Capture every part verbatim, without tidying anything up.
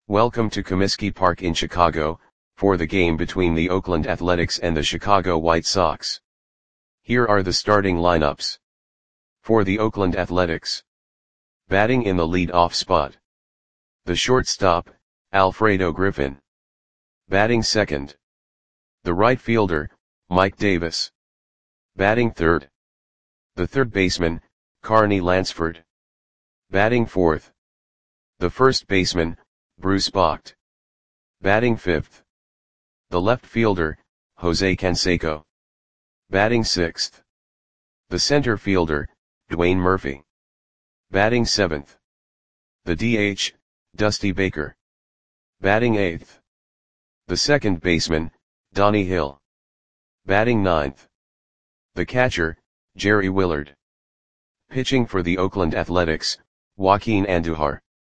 Welcome to Comiskey Park in Chicago, for the game between the Oakland Athletics and the Chicago White Sox. Here are the starting lineups. For the Oakland Athletics. Batting in the lead-off spot. The shortstop, Alfredo Griffin. Batting second. The right fielder, Mike Davis. Batting third. The third baseman, Carney Lansford. Batting fourth. The first baseman, Bruce Bocht. Batting fifth. The left fielder, Jose Canseco. Batting sixth. The center fielder, Dwayne Murphy. Batting seventh. The D H, Dusty Baker. Batting eighth. The second baseman, Donnie Hill. Batting ninth. The catcher, Jerry Willard. Pitching for the Oakland Athletics, Joaquin Andujar.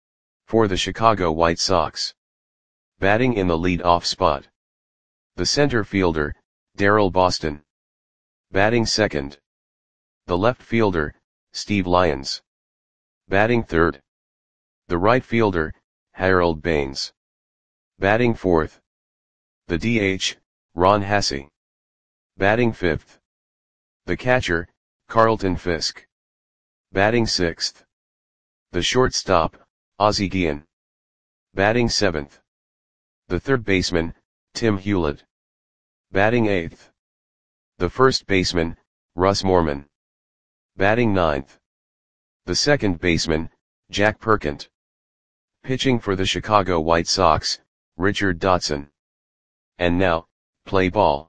For the Chicago White Sox. Batting in the lead-off spot. The center fielder, Daryl Boston. Batting second. The left fielder, Steve Lyons. Batting third. The right fielder, Harold Baines. Batting fourth. The D H, Ron Hassey. Batting fifth. The catcher, Carlton Fisk. Batting sixth. The shortstop, Ozzie Guillen. Batting seventh. The third baseman, Tim Hewlett. Batting eighth. The first baseman, Russ Morman. Batting ninth. The second baseman, Jack Perkent. Pitching for the Chicago White Sox, Richard Dotson. And now, play ball.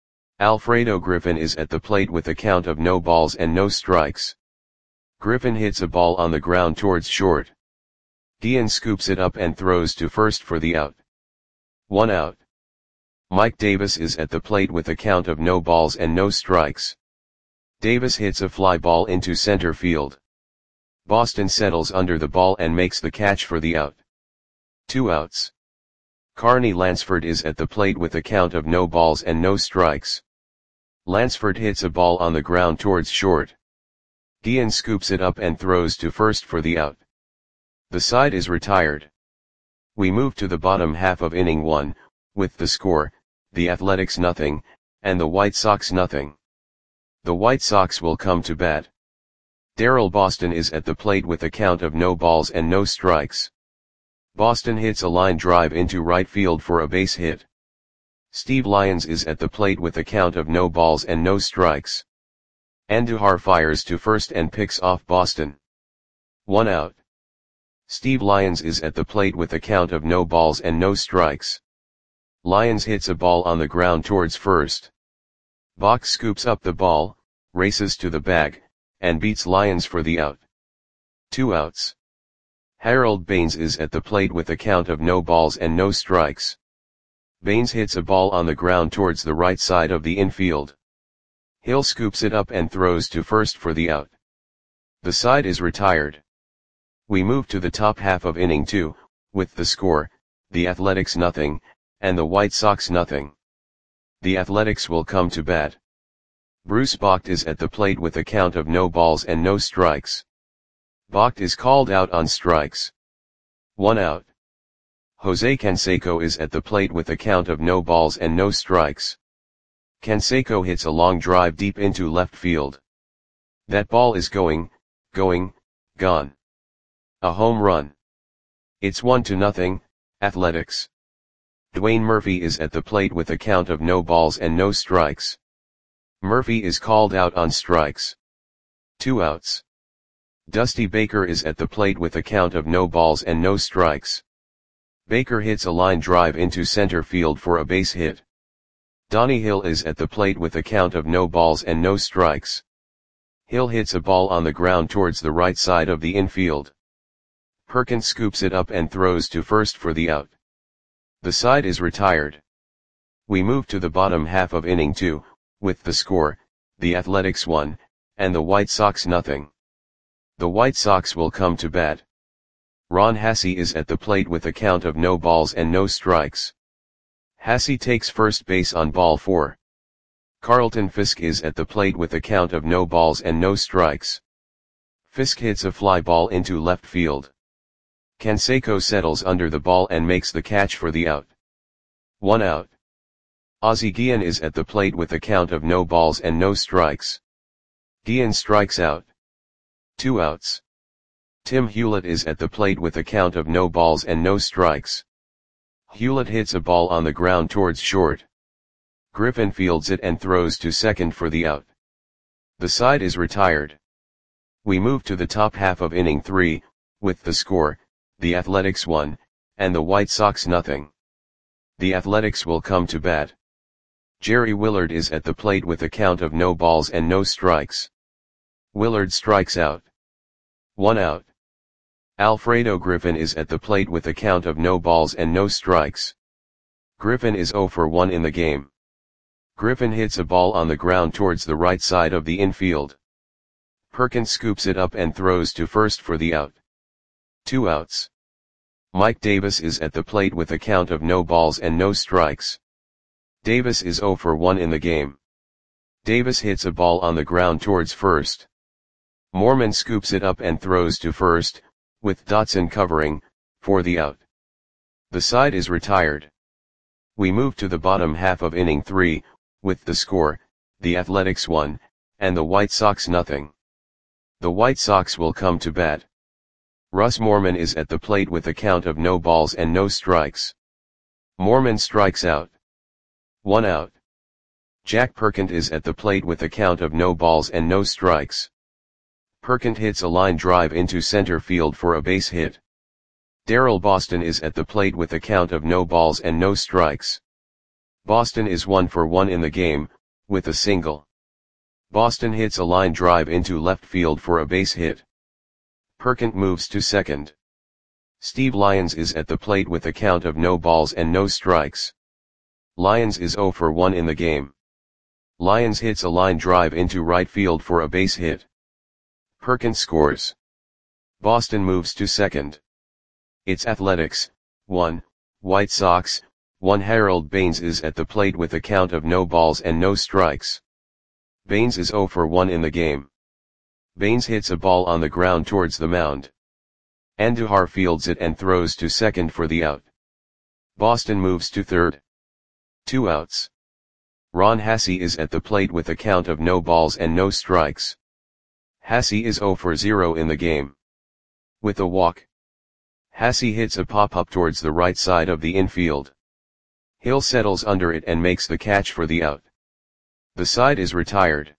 Alfredo Griffin is at the plate with a count of no balls and no strikes. Griffin hits a ball on the ground towards short. Guillen scoops it up and throws to first for the out. One out. Mike Davis is at the plate with a count of no balls and no strikes. Davis hits a fly ball into center field. Boston settles under the ball and makes the catch for the out. Two outs. Carney Lansford is at the plate with a count of no balls and no strikes. Lansford hits a ball on the ground towards short. Guillen scoops it up and throws to first for the out. The side is retired. We move to the bottom half of inning one, with the score, the Athletics nothing, and the White Sox nothing. The White Sox will come to bat. Daryl Boston is at the plate with a count of no balls and no strikes. Boston hits a line drive into right field for a base hit. Steve Lyons is at the plate with a count of no balls and no strikes. Andujar fires to first and picks off Boston. One out. Steve Lyons is at the plate with a count of no balls and no strikes. Lyons hits a ball on the ground towards first. Bocht scoops up the ball, races to the bag, and beats Lyons for the out. Two outs. Harold Baines is at the plate with a count of no balls and no strikes. Baines hits a ball on the ground towards the right side of the infield. Hill scoops it up and throws to first for the out. The side is retired. We move to the top half of inning two, with the score, the Athletics nothing, and the White Sox nothing. The Athletics will come to bat. Bruce Bocht is at the plate with a count of no balls and no strikes. Bocht is called out on strikes. One out. Jose Canseco is at the plate with a count of no balls and no strikes. Canseco hits a long drive deep into left field. That ball is going, going, gone. A home run. It's one to nothing, Athletics. Dwayne Murphy is at the plate with a count of no balls and no strikes. Murphy is called out on strikes. Two outs. Dusty Baker is at the plate with a count of no balls and no strikes. Baker hits a line drive into center field for a base hit. Donnie Hill is at the plate with a count of no balls and no strikes. Hill hits a ball on the ground towards the right side of the infield. Perkins scoops it up and throws to first for the out. The side is retired. We move to the bottom half of inning two, with the score, the Athletics one, and the White Sox nothing. The White Sox will come to bat. Ron Hassey is at the plate with a count of no balls and no strikes. Hassey takes first base on ball four. Carlton Fisk is at the plate with a count of no balls and no strikes. Fisk hits a fly ball into left field. Canseco settles under the ball and makes the catch for the out. One out. Ozzie Guillen is at the plate with a count of no balls and no strikes. Guillen strikes out. Two outs. Tim Hewlett is at the plate with a count of no balls and no strikes. Hewlett hits a ball on the ground towards short. Griffin fields it and throws to second for the out. The side is retired. We move to the top half of inning three, with the score, the Athletics one, and the White Sox nothing. The Athletics will come to bat. Jerry Willard is at the plate with a count of no balls and no strikes. Willard strikes out. One out. Alfredo Griffin is at the plate with a count of no balls and no strikes. Griffin is oh for one in the game. Griffin hits a ball on the ground towards the right side of the infield. Perkins scoops it up and throws to first for the out. Two outs. Mike Davis is at the plate with a count of no balls and no strikes. Davis is oh for one in the game. Davis hits a ball on the ground towards first. Moorman scoops it up and throws to first, with Dotson covering, for the out. The side is retired. We move to the bottom half of inning three, with the score, the Athletics one, and the White Sox nothing. The White Sox will come to bat. Russ Moorman is at the plate with a count of no balls and no strikes. Moorman strikes out. One out. Jack Perkins is at the plate with a count of no balls and no strikes. Perkins hits a line drive into center field for a base hit. Darrell Boston is at the plate with a count of no balls and no strikes. Boston is one for one in the game, with a single. Boston hits a line drive into left field for a base hit. Perkins moves to second. Steve Lyons is at the plate with a count of no balls and no strikes. Lyons is oh for one in the game. Lyons hits a line drive into right field for a base hit. Perkins scores. Boston moves to second. It's Athletics, one, White Sox, one. Harold Baines is at the plate with a count of no balls and no strikes. Baines is oh for one in the game. Baines hits a ball on the ground towards the mound. Andujar fields it and throws to second for the out. Boston moves to third. Two outs. Ron Hassey is at the plate with a count of no balls and no strikes. Hassey is oh for zero in the game. With a walk. Hassey hits a pop-up towards the right side of the infield. Hill settles under it and makes the catch for the out. The side is retired.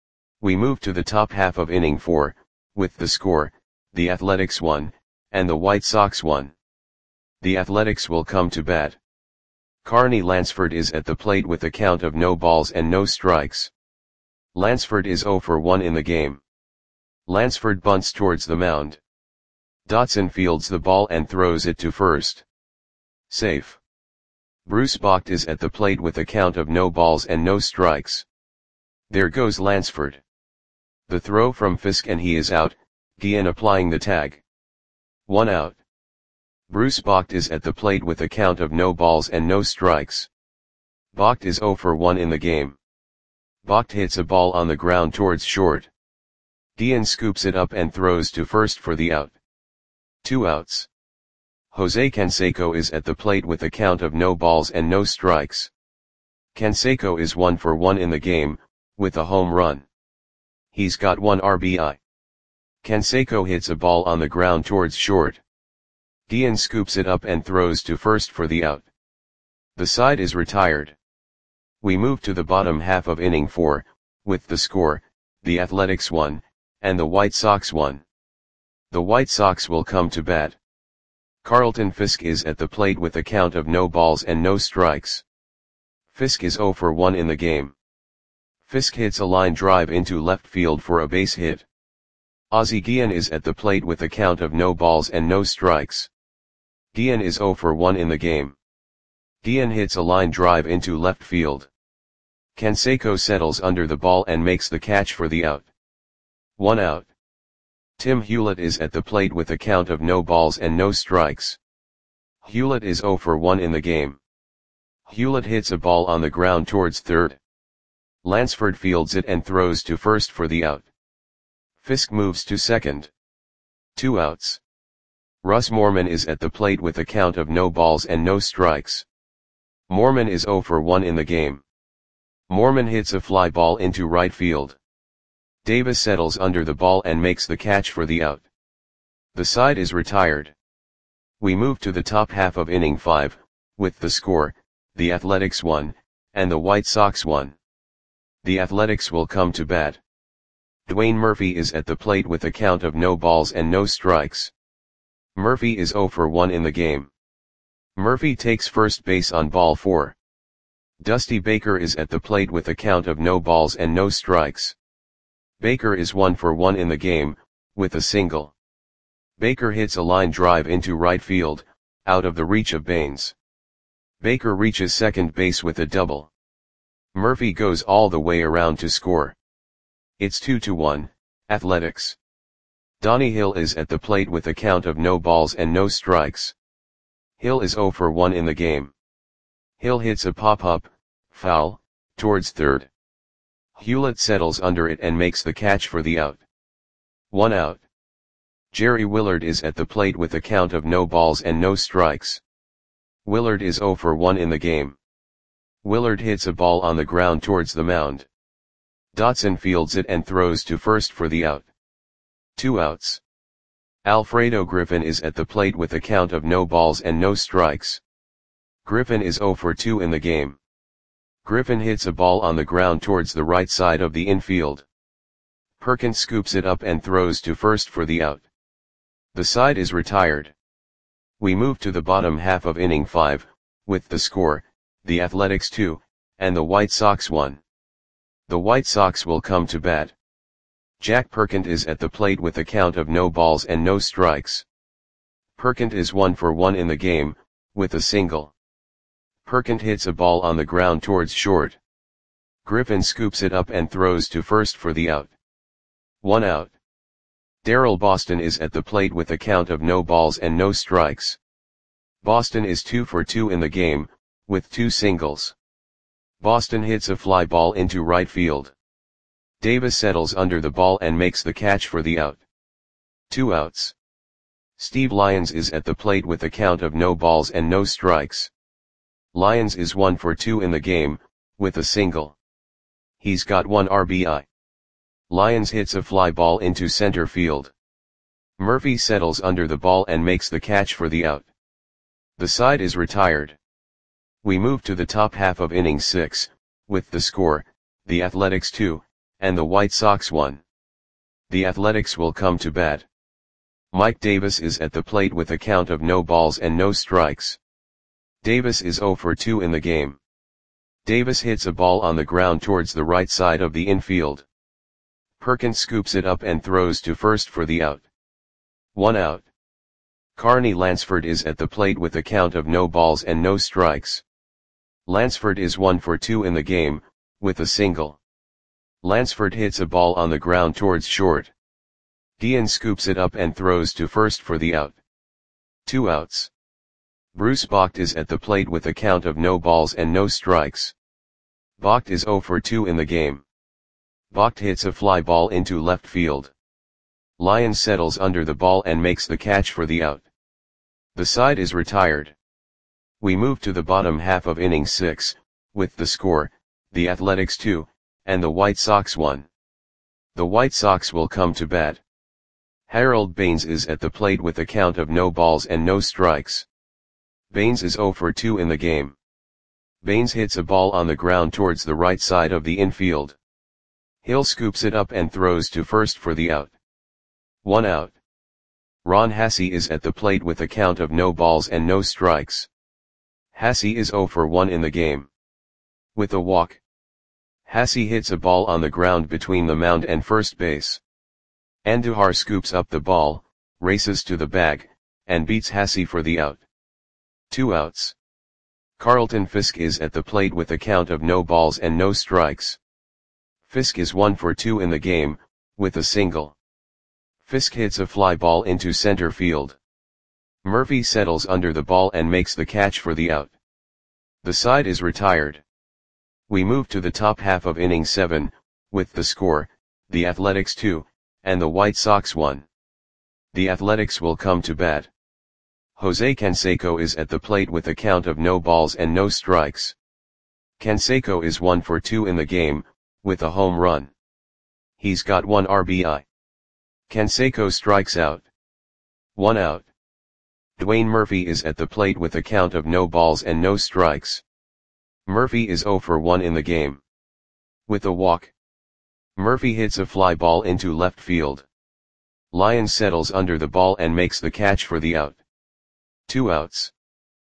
We move to the top half of inning four, with the score, the Athletics one, and the White Sox one. The Athletics will come to bat. Carney Lansford is at the plate with a count of no balls and no strikes. Lansford is oh for one in the game. Lansford bunts towards the mound. Dotson fields the ball and throws it to first. Safe. Bruce Bocht is at the plate with a count of no balls and no strikes. There goes Lansford. The throw from Fisk and he is out, Guillen applying the tag. One out. Bruce Bocht is at the plate with a count of no balls and no strikes. Bocht is oh for one in the game. Bocht hits a ball on the ground towards short. Guillen scoops it up and throws to first for the out. Two outs. Jose Canseco is at the plate with a count of no balls and no strikes. Canseco is one for one in the game, with a home run. He's got one R B I. Canseco hits a ball on the ground towards short. Guillen scoops it up and throws to first for the out. The side is retired. We move to the bottom half of inning four, with the score, the Athletics one, and the White Sox one. The White Sox will come to bat. Carlton Fisk is at the plate with a count of no balls and no strikes. Fisk is oh for one in the game. Fisk hits a line drive into left field for a base hit. Ozzie Guillen is at the plate with a count of no balls and no strikes. Guillen is oh for one in the game. Guillen hits a line drive into left field. Canseco settles under the ball and makes the catch for the out. One out. Tim Hewlett is at the plate with a count of no balls and no strikes. Hewlett is oh for one in the game. Hewlett hits a ball on the ground towards third. Lansford fields it and throws to first for the out. Fisk moves to second. Two outs. Russ Moorman is at the plate with a count of no balls and no strikes. Moorman is zero for one in the game. Moorman hits a fly ball into right field. Davis settles under the ball and makes the catch for the out. The side is retired. We move to the top half of inning five, with the score, the Athletics one, and the White Sox one. The Athletics will come to bat. Dwayne Murphy is at the plate with a count of no balls and no strikes. Murphy is zero for one in the game. Murphy takes first base on ball four. Dusty Baker is at the plate with a count of no balls and no strikes. Baker is one for one in the game, with a single. Baker hits a line drive into right field, out of the reach of Baines. Baker reaches second base with a double. Murphy goes all the way around to score. It's two to one, Athletics. Donnie Hill is at the plate with a count of no balls and no strikes. Hill is zero for one in the game. Hill hits a pop-up, foul, towards third. Hewlett settles under it and makes the catch for the out. One out. Jerry Willard is at the plate with a count of no balls and no strikes. Willard is zero for one in the game. Willard hits a ball on the ground towards the mound. Dotson fields it and throws to first for the out. Two outs. Alfredo Griffin is at the plate with a count of no balls and no strikes. Griffin is zero for two in the game. Griffin hits a ball on the ground towards the right side of the infield. Perkins scoops it up and throws to first for the out. The side is retired. We move to the bottom half of inning five, with the score, the Athletics two, and the White Sox one. The White Sox will come to bat. Jack Perkins is at the plate with a count of no balls and no strikes. Perkins is one for one in the game, with a single. Perkins hits a ball on the ground towards short. Griffin scoops it up and throws to first for the out. One out. Darrell Boston is at the plate with a count of no balls and no strikes. Boston is two for two in the game, with two singles. Boston hits a fly ball into right field. Davis settles under the ball and makes the catch for the out. Two outs. Steve Lyons is at the plate with a count of no balls and no strikes. Lyons is one for two in the game, with a single. He's got one R B I. Lyons hits a fly ball into center field. Murphy settles under the ball and makes the catch for the out. The side is retired. We move to the top half of inning six, with the score, the Athletics two, and the White Sox one. The Athletics will come to bat. Mike Davis is at the plate with a count of no balls and no strikes. Davis is zero for two in the game. Davis hits a ball on the ground towards the right side of the infield. Perkins scoops it up and throws to first for the out. One out. Carney Lansford is at the plate with a count of no balls and no strikes. Lansford is one for two in the game, with a single. Lansford hits a ball on the ground towards short. Dean scoops it up and throws to first for the out. Two outs. Bruce Bocht is at the plate with a count of no balls and no strikes. Bocht is zero for two in the game. Bocht hits a fly ball into left field. Lyons settles under the ball and makes the catch for the out. The side is retired. We move to the bottom half of inning six, with the score, the Athletics two, and the White Sox one. The White Sox will come to bat. Harold Baines is at the plate with a count of no balls and no strikes. Baines is zero for two in the game. Baines hits a ball on the ground towards the right side of the infield. Hill scoops it up and throws to first for the out. One out. Ron Hassey is at the plate with a count of no balls and no strikes. Hassey is zero for one in the game. With a walk. Hassey hits a ball on the ground between the mound and first base. Andujar scoops up the ball, races to the bag, and beats Hassey for the out. Two outs. Carlton Fisk is at the plate with a count of no balls and no strikes. Fisk is one for two in the game, with a single. Fisk hits a fly ball into center field. Murphy settles under the ball and makes the catch for the out. The side is retired. We move to the top half of inning seven, with the score, the Athletics two, and the White Sox one. The Athletics will come to bat. Jose Canseco is at the plate with a count of no balls and no strikes. Canseco is one for two in the game, with a home run. He's got one R B I. Canseco strikes out. One out. Dwayne Murphy is at the plate with a count of no balls and no strikes. Murphy is zero for one in the game. With a walk. Murphy hits a fly ball into left field. Lyons settles under the ball and makes the catch for the out. Two outs.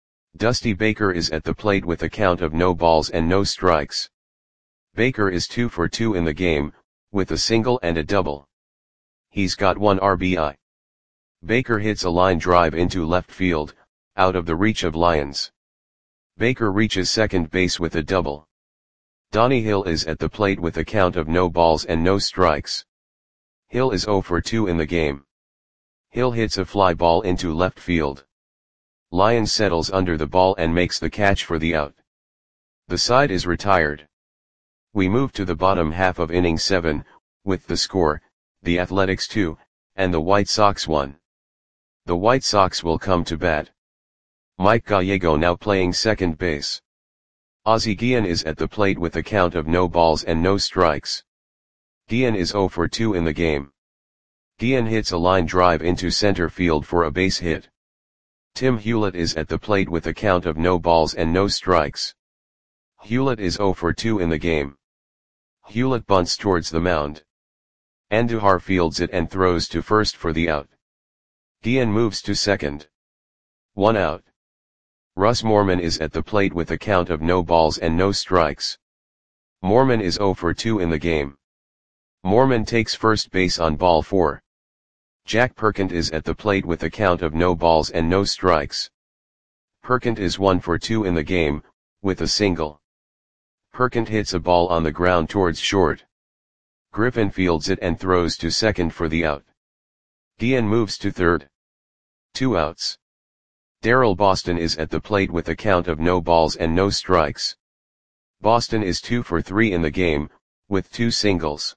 Dusty Baker is at the plate with a count of no balls and no strikes. Baker is two for two in the game, with a single and a double. He's got one R B I. Baker hits a line drive into left field, out of the reach of Lyons. Baker reaches second base with a double. Donnie Hill is at the plate with a count of no balls and no strikes. Hill is zero for two in the game. Hill hits a fly ball into left field. Lyons settles under the ball and makes the catch for the out. The side is retired. We move to the bottom half of inning seven, with the score, the Athletics two, and the White Sox one. The White Sox will come to bat. Mike Gallego now playing second base. Ozzie Guillen is at the plate with a count of no balls and no strikes. Guillen is zero for two in the game. Guillen hits a line drive into center field for a base hit. Tim Hewlett is at the plate with a count of no balls and no strikes. Hewlett is zero for two in the game. Hewlett bunts towards the mound. Andujar fields it and throws to first for the out. Guillen moves to second. One out. Russ Moorman is at the plate with a count of no balls and no strikes. Moorman is zero for two in the game. Moorman takes first base on ball four. Jack Perkins is at the plate with a count of no balls and no strikes. Perkins is one for two in the game, with a single. Perkins hits a ball on the ground towards short. Griffin fields it and throws to second for the out. Guillen moves to third. Two outs. Darrell Boston is at the plate with a count of no balls and no strikes. Boston is two for three in the game, with two singles.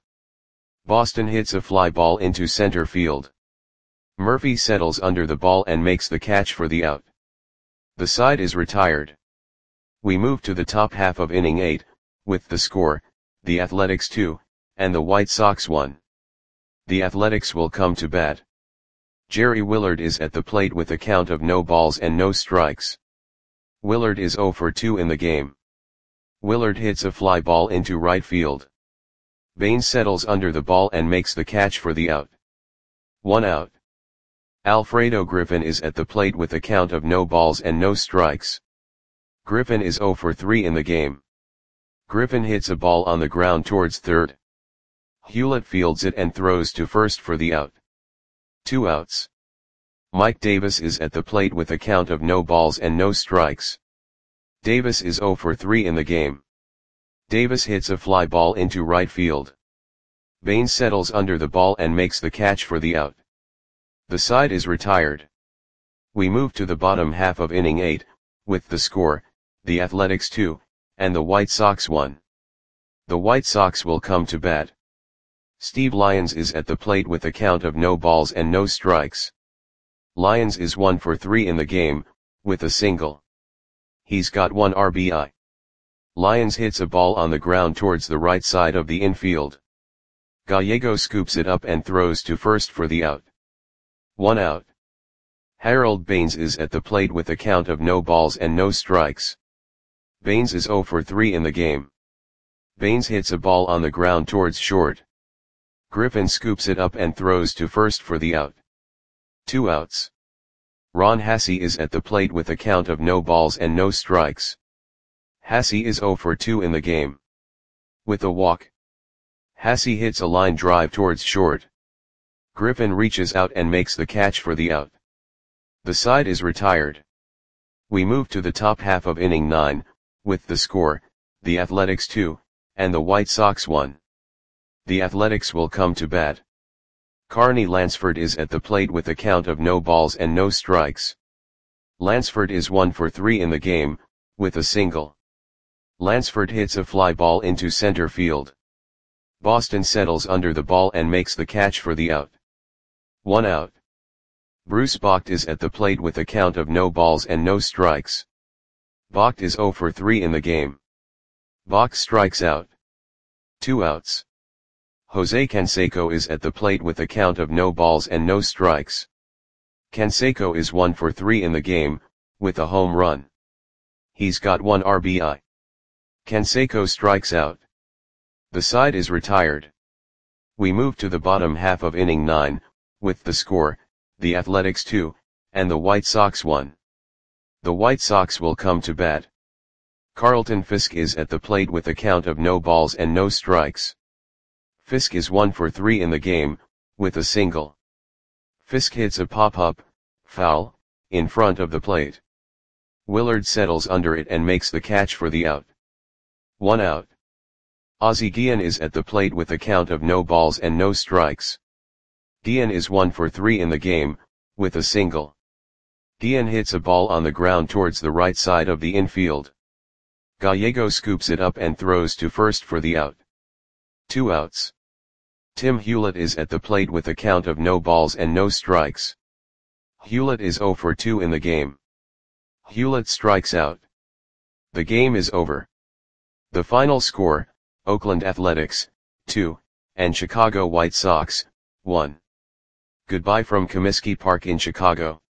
Boston hits a fly ball into center field. Murphy settles under the ball and makes the catch for the out. The side is retired. We move to the top half of inning eight, with the score, the Athletics two, and the White Sox one. The Athletics will come to bat. Jerry Willard is at the plate with a count of no balls and no strikes. Willard is zero for two in the game. Willard hits a fly ball into right field. Baines settles under the ball and makes the catch for the out. One out. Alfredo Griffin is at the plate with a count of no balls and no strikes. Griffin is zero for three in the game. Griffin hits a ball on the ground towards third. Hewlett fields it and throws to first for the out. Two outs. Mike Davis is at the plate with a count of no balls and no strikes. Davis is zero for three in the game. Davis hits a fly ball into right field. Baines settles under the ball and makes the catch for the out. The side is retired. We move to the bottom half of inning eight, with the score, the Athletics two, and the White Sox one. The White Sox will come to bat. Steve Lyons is at the plate with a count of no balls and no strikes. Lyons is one for three in the game, with a single. He's got one R B I. Lyons hits a ball on the ground towards the right side of the infield. Gallego scoops it up and throws to first for the out. One out. Harold Baines is at the plate with a count of no balls and no strikes. Baines is zero for three in the game. Baines hits a ball on the ground towards short. Griffin scoops it up and throws to first for the out. Two outs. Ron Hassey is at the plate with a count of no balls and no strikes. Hassey is zero for two in the game. With a walk. Hassey hits a line drive towards short. Griffin reaches out and makes the catch for the out. The side is retired. We move to the top half of inning nine, with the score, the Athletics two, and the White Sox one. The Athletics will come to bat. Carney Lansford is at the plate with a count of no balls and no strikes. Lansford is one for three in the game, with a single. Lansford hits a fly ball into center field. Boston settles under the ball and makes the catch for the out. One out. Bruce Bocht is at the plate with a count of no balls and no strikes. Bocht is zero for three in the game. Bocht strikes out. Two outs. Jose Canseco is at the plate with a count of no balls and no strikes. Canseco is one for three in the game, with a home run. He's got one R B I. Canseco strikes out. The side is retired. We move to the bottom half of inning nine, with the score, the Athletics two, and the White Sox one. The White Sox will come to bat. Carlton Fisk is at the plate with a count of no balls and no strikes. Fisk is one for three in the game, with a single. Fisk hits a pop-up, foul, in front of the plate. Willard settles under it and makes the catch for the out. One out. Ozzie Guillen is at the plate with a count of no balls and no strikes. Guillen is one for three in the game, with a single. Guillen hits a ball on the ground towards the right side of the infield. Gallego scoops it up and throws to first for the out. Two outs. Tim Hewlett is at the plate with a count of no balls and no strikes. Hewlett is zero for two in the game. Hewlett strikes out. The game is over. The final score, Oakland Athletics, two, and Chicago White Sox, one. Goodbye from Comiskey Park in Chicago.